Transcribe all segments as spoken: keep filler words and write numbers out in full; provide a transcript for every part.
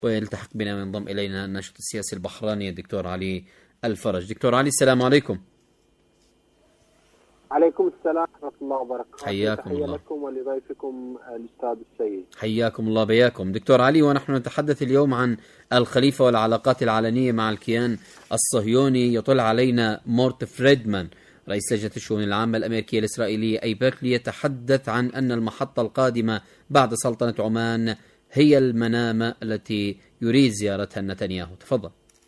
ويلتحق بنا وينضم إلينا الناشط السياسي البحراني الدكتور علي الفرج. دكتور علي، السلام عليكم. عليكم السلام ورحمة الله وبركاته. حياكم تحية الله. لكم ولضيفكم الأستاذ السيد. حياكم الله بياكم. دكتور علي، ونحن نتحدث اليوم عن الخليفة والعلاقات العلنية مع الكيان الصهيوني. يطل علينا مورت فريدمان رئيس لجنة الشؤون العامة الأمريكية الإسرائيلية أيباك ليتحدث عن أن المحطة القادمة بعد سلطنة عمان هي المنامة التي يريد زيارتها نتنياهو. تفضل.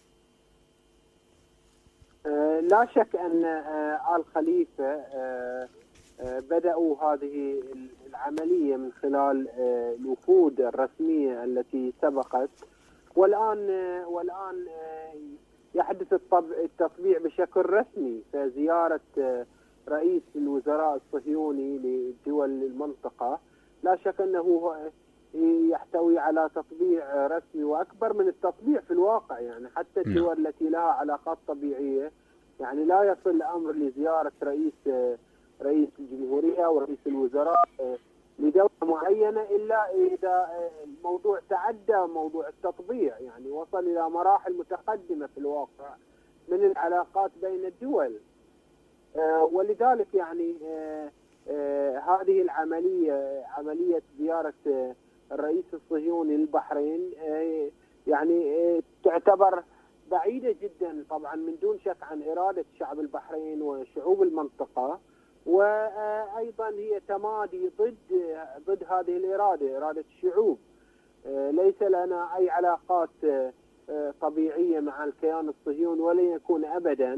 لا شك أن آل خليفة بدأوا هذه العملية من خلال الوفود الرسمية التي سبقت، والآن والآن يحدث التطبيع بشكل رسمي في زيارة رئيس الوزراء الصهيوني لدول المنطقة. لا شك أنه يحتوي على تطبيع رسمي وأكبر من التطبيع في الواقع، يعني حتى الدول التي لها علاقات طبيعية يعني لا يصل الأمر لزيارة رئيس رئيس الجمهورية ورئيس الوزراء لدولة معينة إلا إذا الموضوع تعدى موضوع التطبيع، يعني وصل إلى مراحل متقدمة في الواقع من العلاقات بين الدول. ولذلك يعني هذه العملية عملية زيارة الرئيس الصهيوني للبحرين يعني تعتبر بعيدة جدا طبعا من دون شك عن إرادة شعب البحرين وشعوب المنطقة، وأيضا هي تمادي ضد ضد هذه الإرادة، إرادة الشعوب. ليس لنا أي علاقات طبيعية مع الكيان الصهيوني ولن يكون أبدا،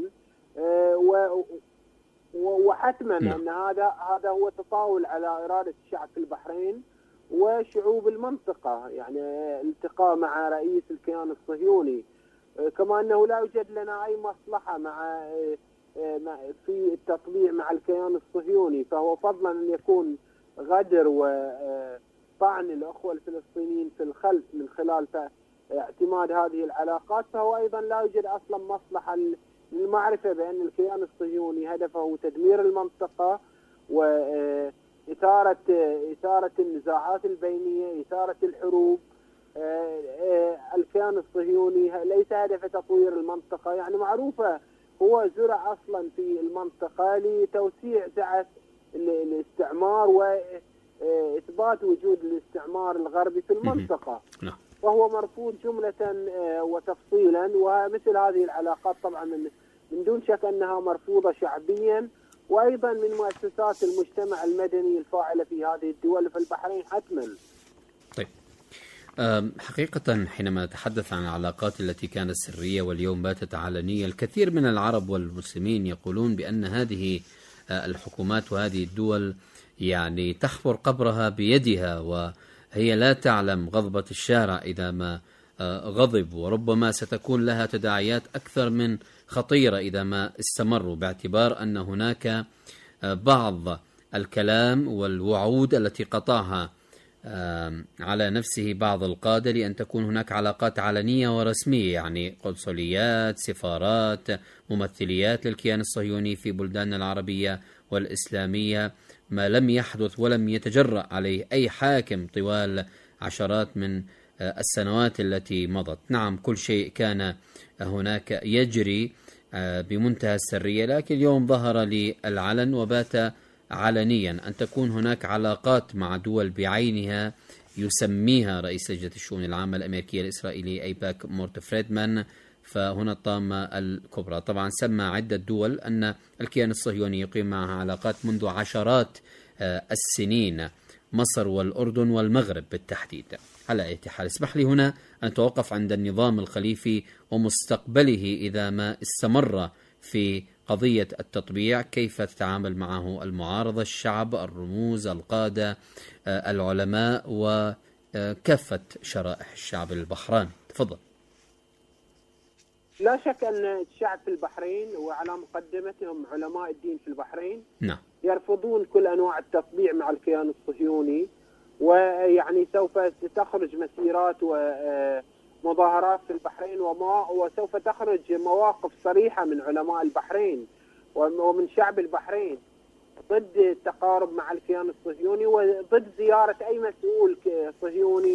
وحتما أن هذا هذا هو تطاول على إرادة الشعب في البحرين وشعوب المنطقة، يعني التقاء مع رئيس الكيان الصهيوني. كما أنه لا يوجد لنا أي مصلحة مع في التطبيع مع الكيان الصهيوني، فهو فضلا أن يكون غدر وطعن الأخوة الفلسطينيين في الخلف من خلال اعتماد هذه العلاقات، فهو أيضا لا يوجد أصلا مصلحة للمعرفة بأن الكيان الصهيوني هدفه تدمير المنطقة وإثارة إثارة النزاعات البينية، إثارة الحروب. الكيان الصهيوني ليس هدف تطوير المنطقة، يعني معروفة هو زرع أصلا في المنطقة لتوسيع سعة الاستعمار وإثبات وجود الاستعمار الغربي في المنطقة، وهو مرفوض جملة وتفصيلا. ومثل هذه العلاقات طبعا من دون شك أنها مرفوضة شعبيا وأيضا من مؤسسات المجتمع المدني الفاعلة في هذه الدول، في البحرين حتما. طيب، حقيقة حينما نتحدث عن العلاقات التي كانت سرية واليوم باتت علنية، الكثير من العرب والمسلمين يقولون بأن هذه الحكومات وهذه الدول يعني تحفر قبرها بيدها، وهي لا تعلم غضبة الشارع إذا ما غضب، وربما ستكون لها تداعيات أكثر من خطيرة إذا ما استمروا، باعتبار أن هناك بعض الكلام والوعود التي قطعها على نفسه بعض القادة لأن تكون هناك علاقات علنية ورسمية، يعني قنصليات، سفارات، ممثليات للكيان الصهيوني في بلدان العربية والإسلامية، ما لم يحدث ولم يتجرأ عليه أي حاكم طوال عشرات من السنوات التي مضت. نعم، كل شيء كان هناك يجري بمنتهى السرية، لكن اليوم ظهر للعلن وبات علنيا أن تكون هناك علاقات مع دول بعينها يسميها رئيس لجنة الشؤون العامة الأمريكية الإسرائيلية أيباك مورت فريدمان. فهنا الطامة الكبرى. طبعا سمى عدة دول أن الكيان الصهيوني يقيم معها علاقات منذ عشرات السنين، مصر والأردن والمغرب بالتحديد. على أي حال، اسمح لي هنا أن أتوقف عند النظام الخليفي ومستقبله إذا ما استمر في قضية التطبيع. كيف تتعامل معه المعارضة، الشعب، الرموز، القادة، العلماء وكافة شرائح الشعب البحراني؟ تفضل. لا شك أن الشعب في البحرين وعلى مقدمتهم علماء الدين في البحرين نعم يرفضون كل أنواع التطبيع مع الكيان الصهيوني، ويعني سوف تخرج مسيرات ومظاهرات في البحرين وسوف تخرج مواقف صريحة من علماء البحرين ومن شعب البحرين ضد التقارب مع الكيان الصهيوني وضد زيارة أي مسؤول صهيوني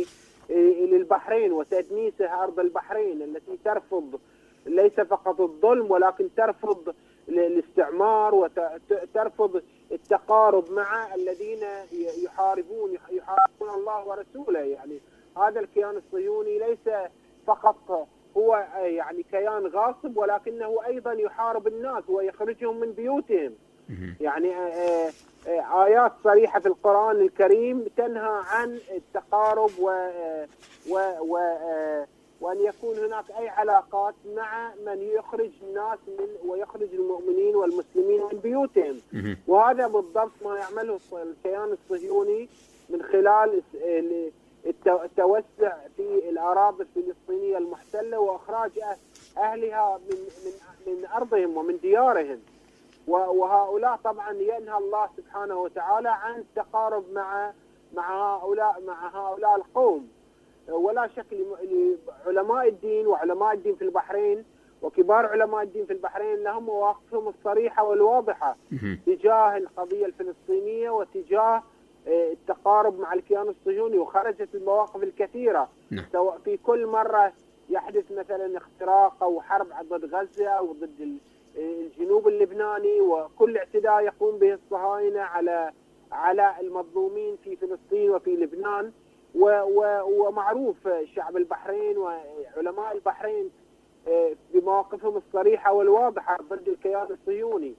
للبحرين وتدنيسها أرض البحرين التي ترفض ليس فقط الظلم ولكن ترفض الاستعمار وترفض التقارب مع الذين يحاربون يحاربون الله ورسوله. يعني هذا الكيان الصهيوني ليس فقط هو يعني كيان غاصب ولكنه أيضا يحارب الناس ويخرجهم من بيوتهم. يعني آيات صريحة في القرآن الكريم تنهى عن التقارب و, و, و وأن يكون هناك أي علاقات مع من يخرج الناس من ويخرج المؤمنين والمسلمين من بيوتهم. وهذا بالضبط ما يعمله الكيان الصهيوني من خلال التوسع في الأراضي الفلسطينية المحتلة وإخراج أهلها من من من أرضهم ومن ديارهم. وهؤلاء طبعا ينهى الله سبحانه وتعالى عن التقارب مع مع هؤلاء مع هؤلاء القوم. ولا شك لعلماء الدين وعلماء الدين في البحرين وكبار علماء الدين في البحرين لهم مواقفهم الصريحة والواضحة تجاه القضية الفلسطينية وتجاه التقارب مع الكيان الصهيوني، وخرجت المواقف الكثيرة سواء في كل مرة يحدث مثلا اختراق أو حرب ضد غزة أو ضد الجنوب اللبناني، وكل اعتداء يقوم به الصهاينة على على المظلومين في فلسطين وفي لبنان. ومعروف شعب البحرين وعلماء البحرين بمواقفهم الصريحة والواضحة ضد الكيان الصهيوني.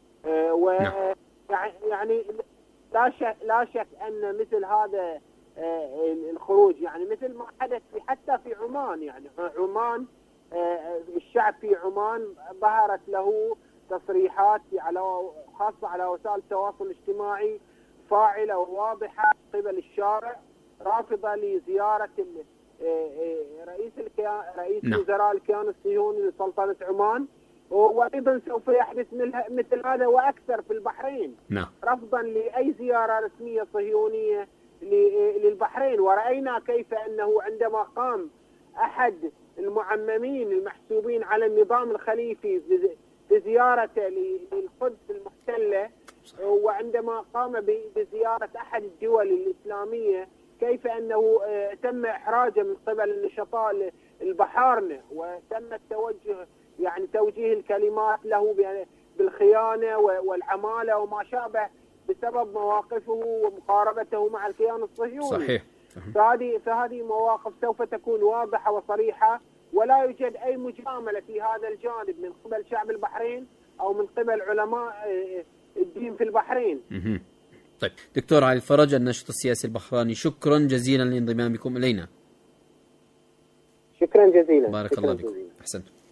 ويعني لا شك لا شك أن مثل هذا الخروج يعني مثل ما حدث حتى في عمان. يعني عمان الشعب في عمان ظهرت له تصريحات على خاصة على وسائل التواصل الاجتماعي فاعلة وواضحة قبل الشارع رافضة لزيارة رئيس الكيان رئيس وزراء الكيان الصهيوني لسلطنة عمان، وأيضا سوف يحدث مثل هذا وأكثر في البحرين رفضا لأي زيارة رسمية صهيونية للبحرين. ورأينا كيف أنه عندما قام أحد المعممين المحسوبين على النظام الخليفي بزيارته للقدس المحتلة، وعندما قام بزيارة أحد الدول الإسلامية كيف أنه تم إحراجه من قبل النشطاء البحارنة وتم التوجه يعني توجيه الكلمات له بالخيانة والعمالة وما شابه بسبب مواقفه ومقاربته مع الكيان الصهيوني. صحيح. فهذه فهذه مواقف سوف تكون واضحة وصريحة، ولا يوجد أي مجاملة في هذا الجانب من قبل شعب البحرين أو من قبل علماء الدين في البحرين. طيب دكتور علي الفرج الناشط السياسي البحراني، شكرا جزيلا لانضمامكم إلينا. شكرا جزيلا. بارك شكرا الله بكم. جزيلا. أحسنتم.